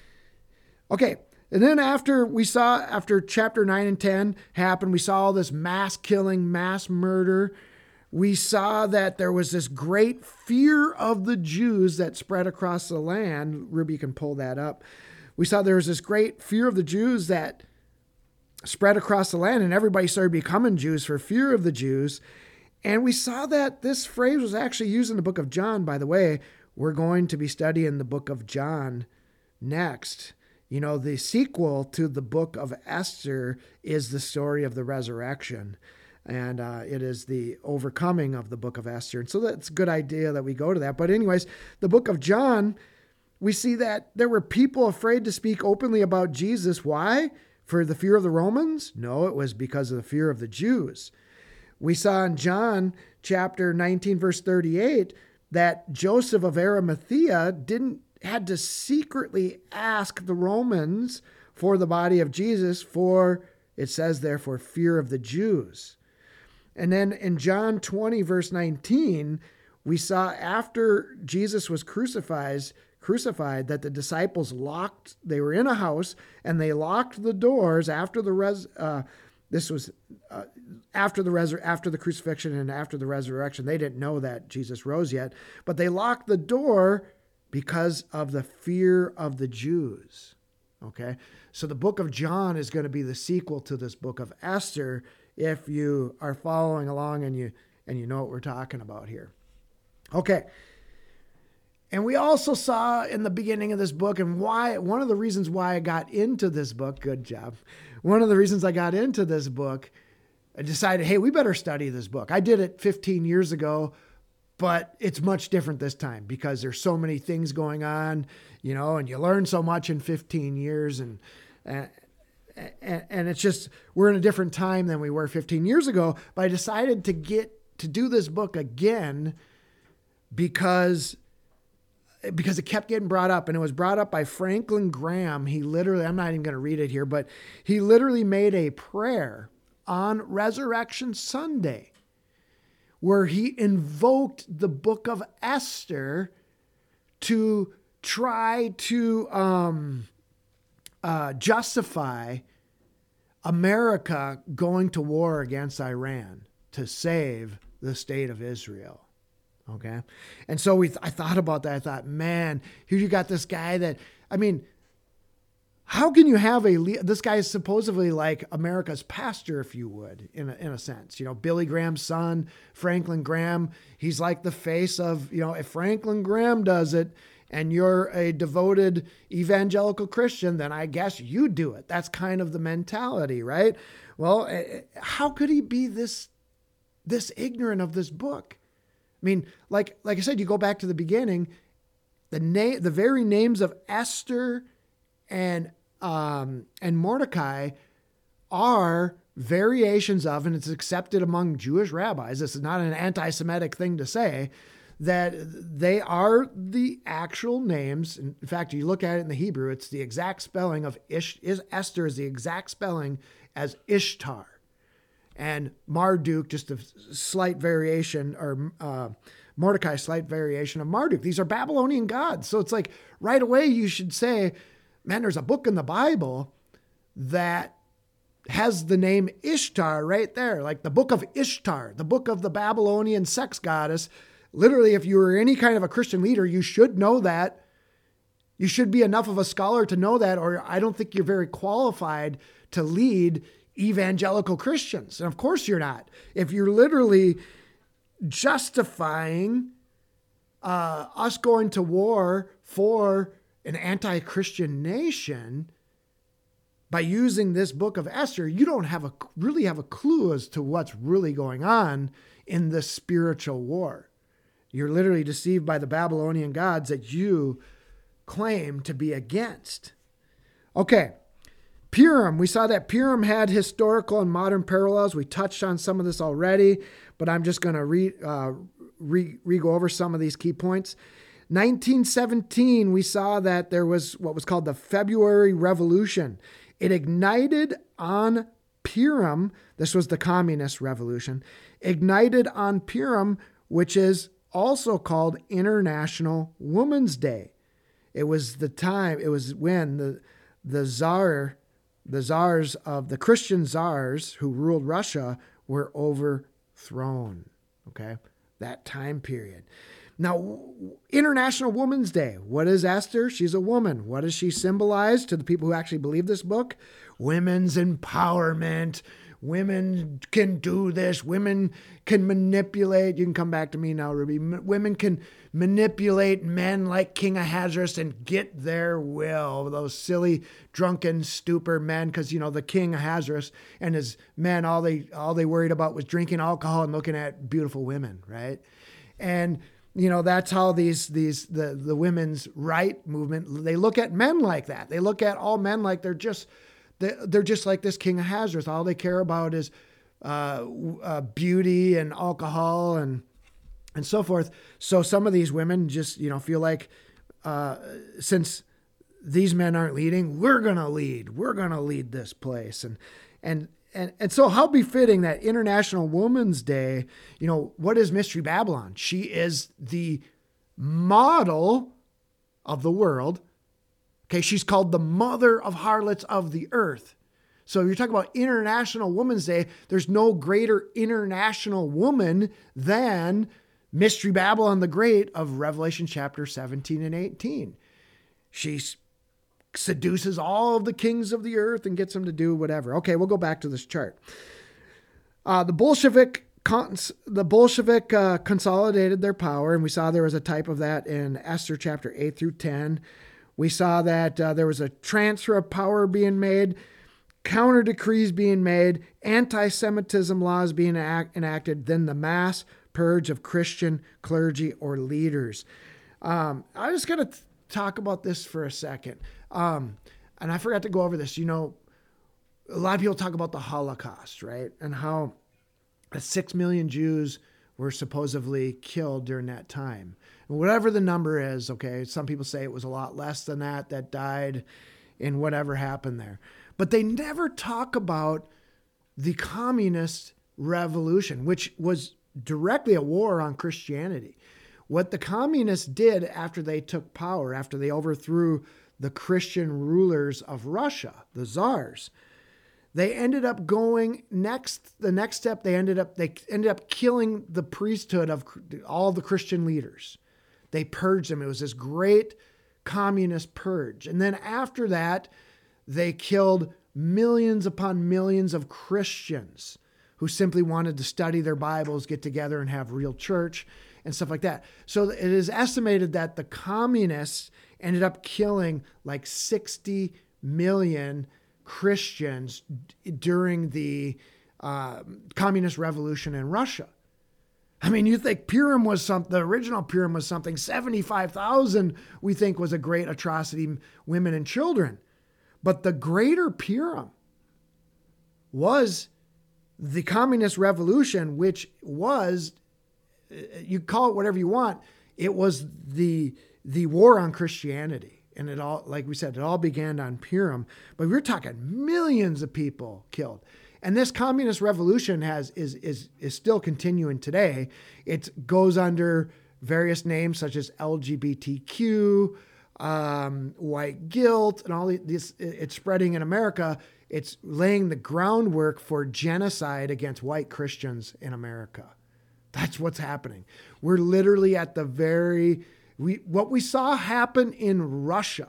Speaker 1: Okay. And then after we saw, after chapter nine and ten happened, we saw all this mass killing, mass murder. We saw that there was this great fear of the Jews that spread across the land. Ruby can pull that up. We saw there was this great fear of the Jews that spread across the land, and everybody started becoming Jews for fear of the Jews. And we saw that this phrase was actually used in the book of John. By the way, we're going to be studying the book of John next. You know, the sequel to the book of Esther is the story of the resurrection. And uh, it is the overcoming of the book of Esther. And so that's a good idea that we go to that. But anyways, the book of John, we see that there were people afraid to speak openly about Jesus. Why? For the fear of the Romans? No, it was because of the fear of the Jews. We saw in John chapter nineteen, verse thirty-eight, that Joseph of Arimathea didn't had to secretly ask the Romans for the body of Jesus, for it says there, for fear of the Jews. And then in John twenty, verse nineteen, we saw after Jesus was crucified, crucified that the disciples locked, they were in a house and they locked the doors after the res, uh, this was uh, after the resur- after the crucifixion and after the resurrection. They didn't know that Jesus rose yet, but they locked the door because of the fear of the Jews. Okay. So the book of John is going to be the sequel to this book of Esther, if you are following along and you, and you know what we're talking about here. Okay. And we also saw in the beginning of this book, and why, one of the reasons why I got into this book, good job. One of the reasons I got into this book, I decided, hey, we better study this book. I did it fifteen years ago, but it's much different this time because there's so many things going on, you know, and you learn so much in fifteen years. And, and, and it's just, we're in a different time than we were fifteen years ago. But I decided to get, to do this book again because because it kept getting brought up, and it was brought up by Franklin Graham. He literally, I'm not even going to read it here, but he literally made a prayer on Resurrection Sunday where he invoked the book of Esther to try to um, uh, justify America going to war against Iran to save the state of Israel. Okay. And so we, th- I thought about that. I thought, man, here you got this guy that, I mean, how can you have a, le- this guy is supposedly like America's pastor, if you would, in a, in a sense, you know, Billy Graham's son, Franklin Graham, he's like the face of, you know, if Franklin Graham does it and you're a devoted evangelical Christian, then I guess you do it. That's kind of the mentality, right? Well, how could he be this, this ignorant of this book? I mean, like like I said, you go back to the beginning, the name, the very names of Esther and um, and Mordecai are variations of, and it's accepted among Jewish rabbis. This is not an anti-Semitic thing to say, that they are the actual names. In fact, you look at it in the Hebrew, it's the exact spelling of Ish. Is Esther is the exact spelling as Ishtar. And Marduk, just a slight variation, or uh, Mordecai, slight variation of Marduk. These are Babylonian gods. So it's like right away you should say, man, there's a book in the Bible that has the name Ishtar right there, like the book of Ishtar, the book of the Babylonian sex goddess. Literally, if you were any kind of a Christian leader, you should know that. You should be enough of a scholar to know that, or I don't think you're very qualified to lead evangelical Christians. And of course you're not. If you're literally justifying uh, us going to war for an anti-Christian nation by using this book of Esther, you don't have a really have a clue as to what's really going on in this spiritual war. You're literally deceived by the Babylonian gods that you claim to be against. Okay. Purim, we saw that Purim had historical and modern parallels. We touched on some of this already, but I'm just going to re, uh, re, re go over some of these key points. nineteen seventeen, we saw that there was what was called the February Revolution. It ignited on Purim. This was the Communist Revolution. Ignited on Purim, which is also called International Women's Day. It was the time, it was when the, the Tsar... The czars of the Christian czars who ruled Russia were overthrown. Okay. That time period. Now, International Women's Day. What is Esther? She's a woman. What does she symbolize to the people who actually believe this book? Women's empowerment, women can do this. Women can manipulate. You can come back to me now, Ruby. M- women can manipulate men like King Ahasuerus and get their will. Those silly, drunken, stupor men. Because, you know, the King Ahasuerus and his men, all they, all they worried about was drinking alcohol and looking at beautiful women, right? And, you know, that's how these, these, the, the women's right movement, they look at men like that. They look at all men like they're just, they're just like this King Ahasuerus. All they care about is uh, uh, beauty and alcohol and, and so forth. So some of these women just, you know, feel like, uh, since these men aren't leading, we're going to lead, we're going to lead this place. And, and, And, and so how befitting that International Women's Day, you know, what is Mystery Babylon? She is the model of the world. Okay, she's called the mother of harlots of the earth. So you're talking about International Women's Day. There's no greater international woman than Mystery Babylon the Great of Revelation chapter seventeen and eighteen. She's seduces all of the kings of the earth and gets them to do whatever. Okay, we'll go back to this chart. Uh, the Bolshevik cons- the Bolshevik uh, consolidated their power, and we saw there was a type of that in Esther chapter eight through ten. We saw that uh, there was a transfer of power being made, counter decrees being made, anti-Semitism laws being act- enacted, then the mass purge of Christian clergy or leaders. Um, I just got to th- talk about this for a second. Um, and I forgot to go over this. You know, a lot of people talk about the Holocaust, right? And how six million Jews were supposedly killed during that time. And whatever the number is, okay, some people say it was a lot less than that that died in whatever happened there. But they never talk about the communist revolution, which was directly a war on Christianity. What the communists did after they took power, after they overthrew the Christian rulers of Russia, the czars, they ended up going next, the next step, they ended up, they ended up killing the priesthood of all the Christian leaders. They purged them. It was this great communist purge. And then after that, they killed millions upon millions of Christians who simply wanted to study their Bibles, get together and have real church and stuff like that. So it is estimated that the communists ended up killing like sixty million Christians d- during the uh, communist revolution in Russia. I mean, you think Purim was something, the original Purim was something, seventy-five thousand we think was a great atrocity, women and children. But the greater Purim was the communist revolution, which was, you call it whatever you want, it was the the war on Christianity. And it all, like we said, it all began on Purim, but we're talking millions of people killed. And this communist revolution has is is is still continuing today. It goes under various names such as L G B T Q, um, white guilt, and all this. It's spreading in America. It's laying the groundwork for genocide against white Christians in America. That's what's happening. We're literally at the very, we what we saw happen in Russia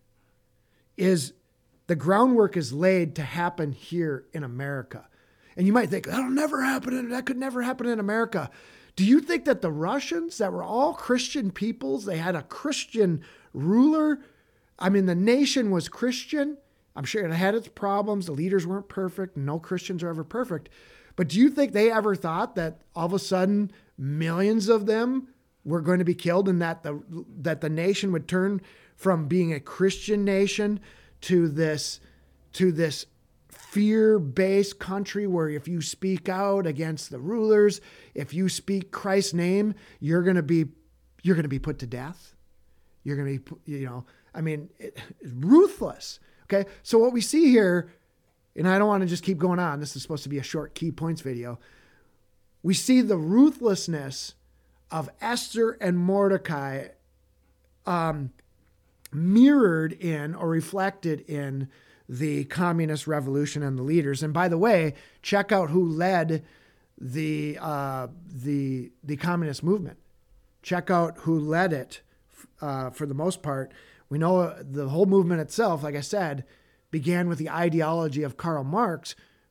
Speaker 1: is the groundwork is laid to happen here in America. And you might think, that'll never happen, in, that could never happen in America. Do you think that the Russians, that were all Christian peoples, they had a Christian ruler? I mean, the nation was Christian. I'm sure it had its problems. The leaders weren't perfect. No Christians are ever perfect. But do you think they ever thought that all of a sudden millions of them were going to be killed and that the that the nation would turn from being a Christian nation to this to this fear-based country where if you speak out against the rulers, if you speak Christ's name, you're going to be you're going to be put to death. You're going to be, you know, I mean, it, it's ruthless. Okay, so what we see here, and I don't want to just keep going on, this is supposed to be a short key points video. We see the ruthlessness of Esther and Mordecai um, mirrored in or reflected in the communist revolution and the leaders. And by the way, check out who led the uh, the the communist movement. Check out who led it uh, for the most part. We know the whole movement itself, like I said, began with the ideology of Karl Marx,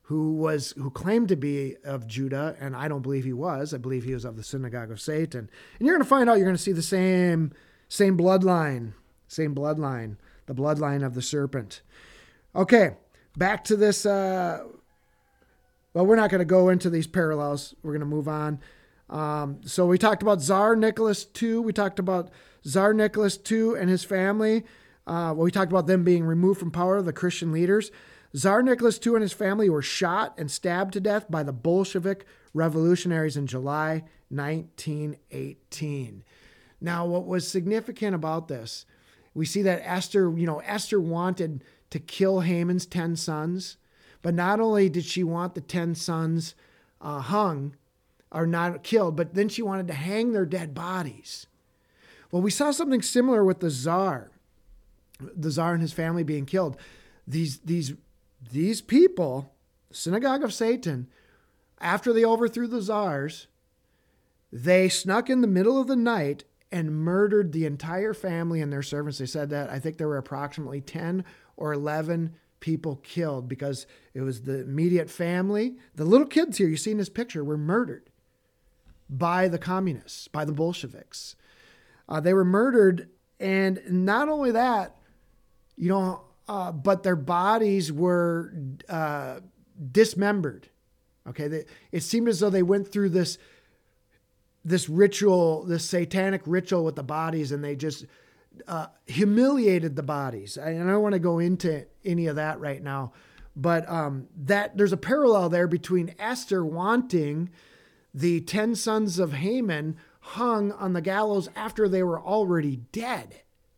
Speaker 1: who was who claimed to be of Judah, and I don't believe he was. I believe he was of the synagogue of Satan. And you're going to find out, you're going to see the same same bloodline, same bloodline, the bloodline of the serpent. Okay, back to this. Uh, well, we're not going to go into these parallels. We're going to move on. Um, so we talked about Tsar Nicholas the Second. We talked about Tsar Nicholas the Second and his family. Uh, well, we talked about them being removed from power, the Christian leaders. Tsar Nicholas the Second and his family were shot and stabbed to death by the Bolshevik revolutionaries in July nineteen eighteen. Now, what was significant about this, we see that Esther, you know, Esther wanted to kill Haman's ten sons, but not only did she want the ten sons uh, hung or not killed, but then she wanted to hang their dead bodies. Well, we saw something similar with the Tsar, the Tsar and his family being killed. These, these, these people, the synagogue of Satan, after they overthrew the Tsars, they snuck in the middle of the night and murdered the entire family and their servants. They said that I think there were approximately ten or eleven people killed because it was the immediate family. The little kids here you see in this picture were murdered by the communists, by the Bolsheviks. Uh, they were murdered, and not only that, you know, uh, but their bodies were uh, dismembered. Okay, they, it seemed as though they went through this this ritual, this satanic ritual with the bodies, and they just uh, humiliated the bodies. I, and I don't want to go into any of that right now, but um, that there's a parallel there between Esther wanting the ten sons of Haman hung on the gallows after they were already dead.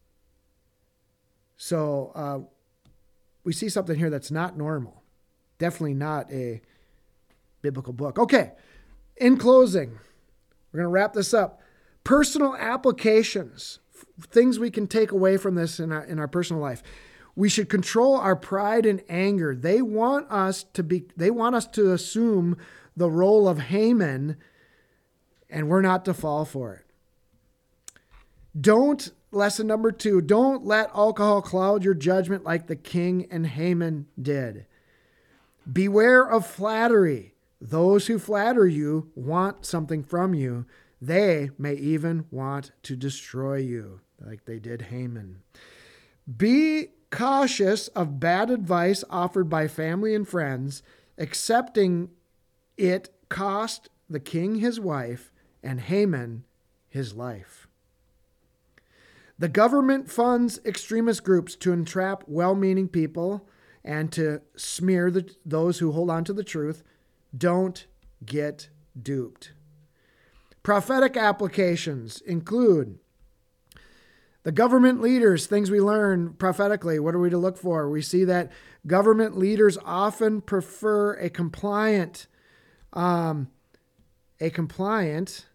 Speaker 1: So uh, we see something here that's not normal. Definitely not a biblical book. Okay, in closing, we're going to wrap this up. Personal applications, things we can take away from this in our, in our personal life. We should control our pride and anger. They want us to be, they want us to assume the role of Haman, and we're not to fall for it. Don't, lesson number two, don't let alcohol cloud your judgment like the king and Haman did. Beware of flattery. Those who flatter you want something from you. They may even want to destroy you, like they did Haman. Be cautious of bad advice offered by family and friends, accepting it cost the king his wife and Haman his life. The government funds extremist groups to entrap well-meaning people and to smear the, those who hold on to the truth. Don't get duped. Prophetic applications include the government leaders, things we learn prophetically. What are we to look for? We see that government leaders often prefer a compliant, um, a compliant,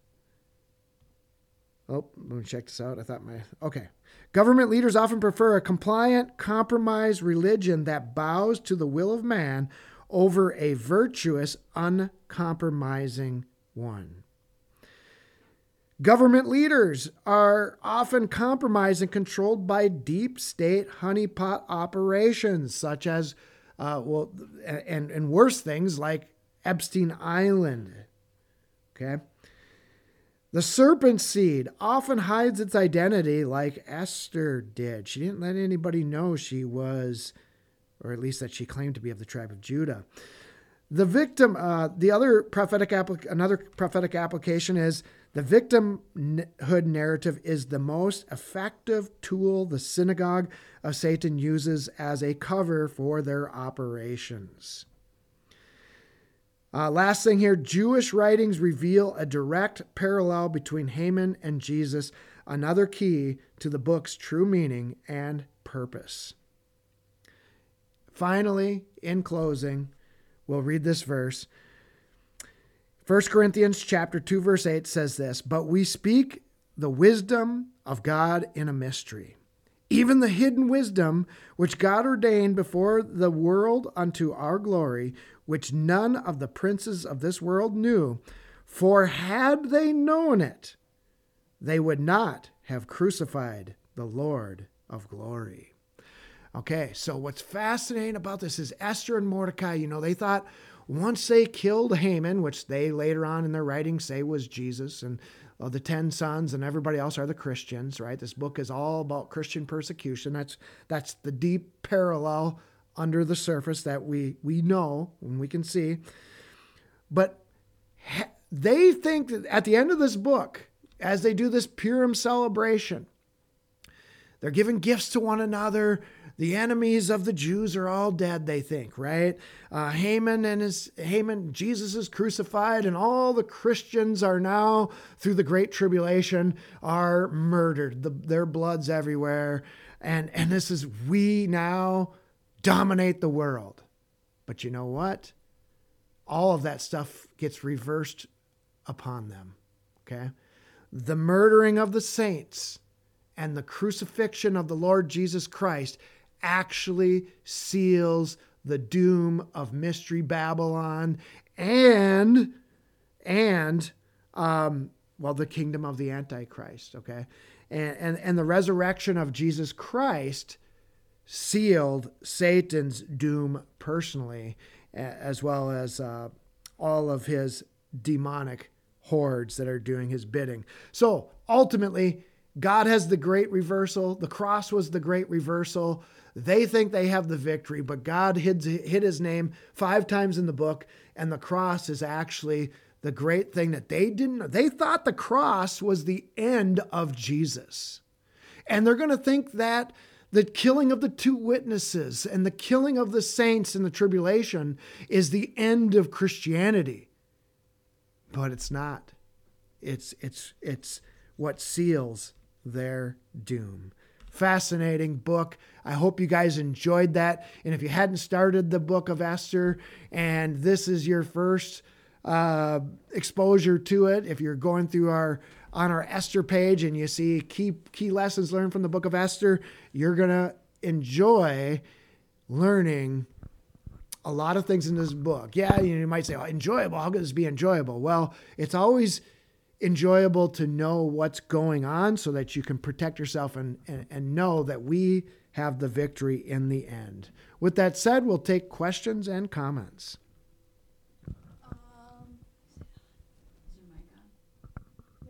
Speaker 1: oh, let me check this out. I thought my, okay. Government leaders often prefer a compliant, compromised religion that bows to the will of man over a virtuous, uncompromising one. Government leaders are often compromised and controlled by deep state honeypot operations, such as, uh, well, and, and worse things like Epstein Island. Okay. The serpent seed often hides its identity like Esther did. She didn't let anybody know she was, or at least that she claimed to be of the tribe of Judah. The victim, uh, the other prophetic, applic- another prophetic application is the victimhood narrative is the most effective tool the synagogue of Satan uses as a cover for their operations. Uh, last thing here, Jewish writings reveal a direct parallel between Haman and Jesus, another key to the book's true meaning and purpose. Finally, in closing, we'll read this verse. First Corinthians chapter two, verse eight says this, "But we speak the wisdom of God in a mystery, even the hidden wisdom which God ordained before the world unto our glory, which none of the princes of this world knew. For had they known it, they would not have crucified the Lord of glory." Okay, so what's fascinating about this is Esther and Mordecai, you know, they thought once they killed Haman, which they later on in their writings say was Jesus, and uh, the ten sons and everybody else are the Christians, right? This book is all about Christian persecution. That's that's the deep parallel under the surface that we we know and we can see. But ha- they think that at the end of this book, as they do this Purim celebration, they're giving gifts to one another. The enemies of the Jews are all dead, they think, right? Uh, Haman and his Haman, Jesus is crucified, and all the Christians are now, through the Great Tribulation, are murdered. The, their blood's everywhere. And, and this is, we now dominate the world. But you know what? All of that stuff gets reversed upon them, okay? The murdering of the saints and the crucifixion of the Lord Jesus Christ actually seals the doom of Mystery Babylon and, and, um, well, the kingdom of the Antichrist, okay? And, and, and the resurrection of Jesus Christ sealed Satan's doom personally, as well as uh, all of his demonic hordes that are doing his bidding. So ultimately, God has the great reversal. The cross was the great reversal. They think they have the victory, but God hid, hid his name five times in the book, and the cross is actually the great thing that they didn't know. They thought the cross was the end of Jesus. And they're going to think that the killing of the two witnesses and the killing of the saints in the tribulation is the end of Christianity. But it's not. It's, it's, it's what seals their doom. Fascinating book. I hope you guys enjoyed that. And if you hadn't started the book of Esther and this is your first uh, exposure to it, if you're going through our on our Esther page and you see key key lessons learned from the book of Esther, you're going to enjoy learning a lot of things in this book. Yeah, you might say, oh, enjoyable. How could this be enjoyable? Well, it's always enjoyable to know what's going on so that you can protect yourself and, and, and know that we have the victory in the end. With that said, we'll take questions and comments.
Speaker 2: Um, is your mic on?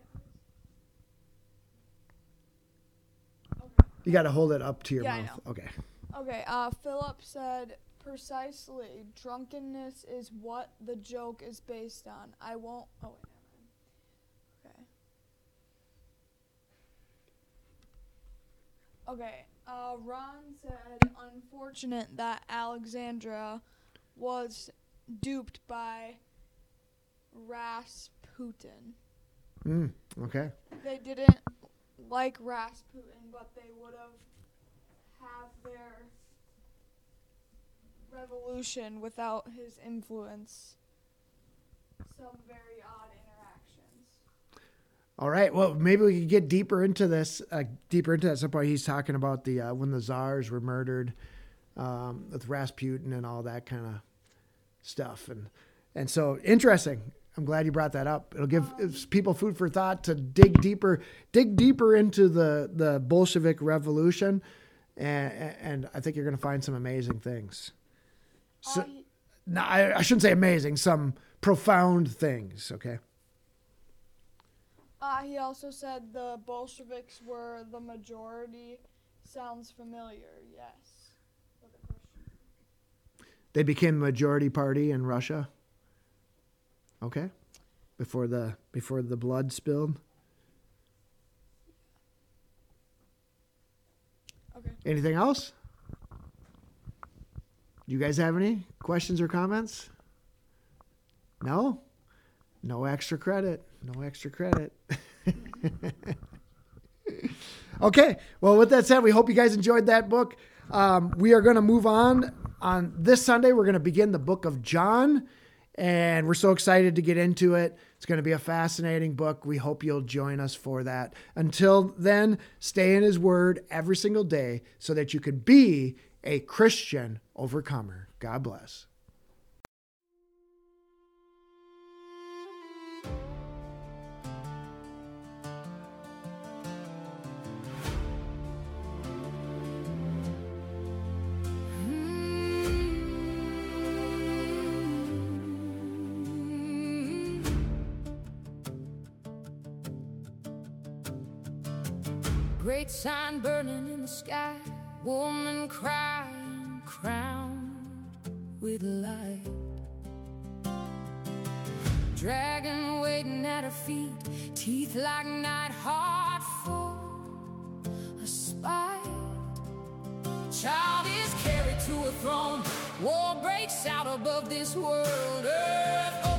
Speaker 2: Yeah. Okay.
Speaker 1: You got to hold it up to your
Speaker 2: Yeah, I
Speaker 1: mouth.
Speaker 2: know.
Speaker 1: Okay.
Speaker 2: Okay, uh, Philip said, precisely, drunkenness is what the joke is based on. I won't, oh wait, never mind. Okay. Okay, uh, Ron said, unfortunate that Alexandra was duped by Rasputin.
Speaker 1: Mm, okay.
Speaker 2: They didn't like Rasputin, but they would have have their revolution without his influence. Some very odd interactions.
Speaker 1: All right. Well, maybe we could get deeper into this, uh, deeper into that. At some point, he's talking about the uh, when the czars were murdered um, with Rasputin and all that kind of stuff. And and so interesting. I'm glad you brought that up. It'll give um, people food for thought to dig deeper, dig deeper into the, the Bolshevik Revolution. And, and I think you're going to find some amazing things. So,
Speaker 2: uh, he,
Speaker 1: no, I, I shouldn't say amazing, some profound things, okay?
Speaker 2: uh, he also said the Bolsheviks were the majority. Sounds familiar, yes.
Speaker 1: They became the majority party in Russia. Okay. Before the before the blood spilled.
Speaker 2: Okay.
Speaker 1: Anything else? You guys have any questions or comments? No? No extra credit. No extra credit. Okay. Well, with that said, we hope you guys enjoyed that book. Um, we are going to move on. On this Sunday, we're going to begin the book of John. And we're so excited to get into it. It's going to be a fascinating book. We hope you'll join us for that. Until then, stay in his word every single day so that you can be a Christian overcomer. God bless.
Speaker 3: Great sign burning in the sky, woman crying, crowned with light. Dragon waiting at her feet, teeth like night, heart full of spite. Child is carried to a throne, war breaks out above this world. Earth